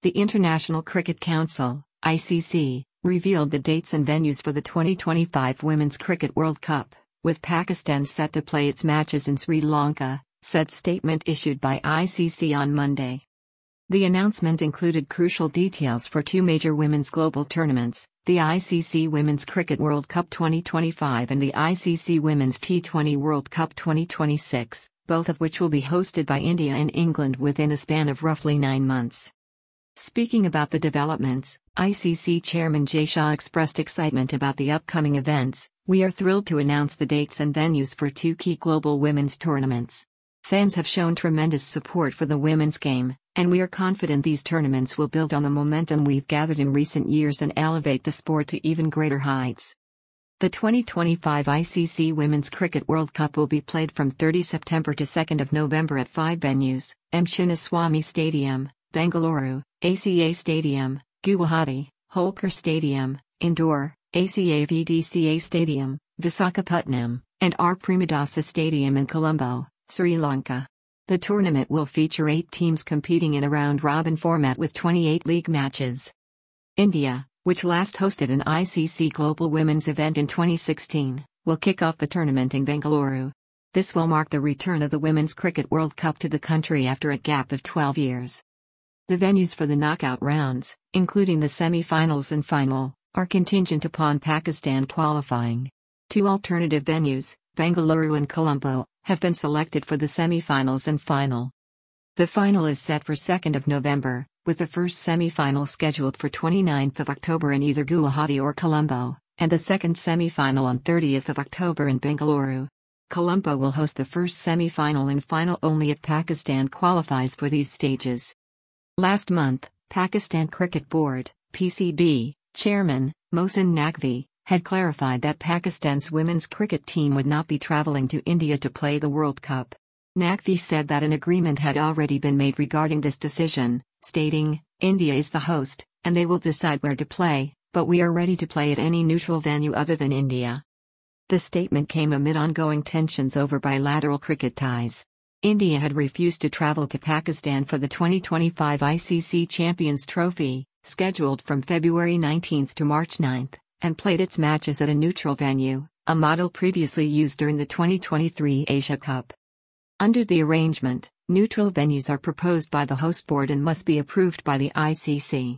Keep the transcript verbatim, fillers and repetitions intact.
The International Cricket Council, I C C, revealed the dates and venues for the twenty twenty-five Women's Cricket World Cup, with Pakistan set to play its matches in Sri Lanka, said statement issued by I C C on Monday. The announcement included crucial details for two major women's global tournaments, the I C C Women's Cricket World Cup twenty twenty-five and the I C C Women's T twenty World Cup twenty twenty-six, both of which will be hosted by India and England within a span of roughly nine months. Speaking about the developments, I C C Chairman Jay Shah expressed excitement about the upcoming events. "We are thrilled to announce the dates and venues for two key global women's tournaments. Fans have shown tremendous support for the women's game, and we are confident these tournaments will build on the momentum we've gathered in recent years and elevate the sport to even greater heights." The twenty twenty-five I C C Women's Cricket World Cup will be played from thirtieth September to second of November at five venues: M. Chinnaswamy Stadium, Bengaluru; A C A Stadium, Guwahati; Holkar Stadium, Indore; A C A V D C A Stadium, Visakhapatnam; and R. Premadasa Stadium in Colombo, Sri Lanka. The tournament will feature eight teams competing in a round-robin format with twenty-eight league matches. India, which last hosted an I C C Global Women's event in twenty sixteen, will kick off the tournament in Bengaluru. This will mark the return of the Women's Cricket World Cup to the country after a gap of twelve years. The venues for the knockout rounds, including the semi-finals and final, are contingent upon Pakistan qualifying. Two alternative venues, Bengaluru and Colombo, have been selected for the semi-finals and final. The final is set for second of November, with the first semi-final scheduled for twenty-ninth of October in either Guwahati or Colombo, and the second semi-final on thirtieth of October in Bengaluru. Colombo will host the first semi-final and final only if Pakistan qualifies for these stages. Last month, Pakistan Cricket Board, P C B, Chairman, Mohsin Naqvi, had clarified that Pakistan's women's cricket team would not be travelling to India to play the World Cup. Naqvi said that an agreement had already been made regarding this decision, stating, "India is the host, and they will decide where to play, but we are ready to play at any neutral venue other than India." The statement came amid ongoing tensions over bilateral cricket ties. India had refused to travel to Pakistan for the twenty twenty-five I C C Champions Trophy, scheduled from February nineteenth to March ninth, and played its matches at a neutral venue, a model previously used during the twenty twenty-three Asia Cup. Under the arrangement, neutral venues are proposed by the host board and must be approved by the I C C.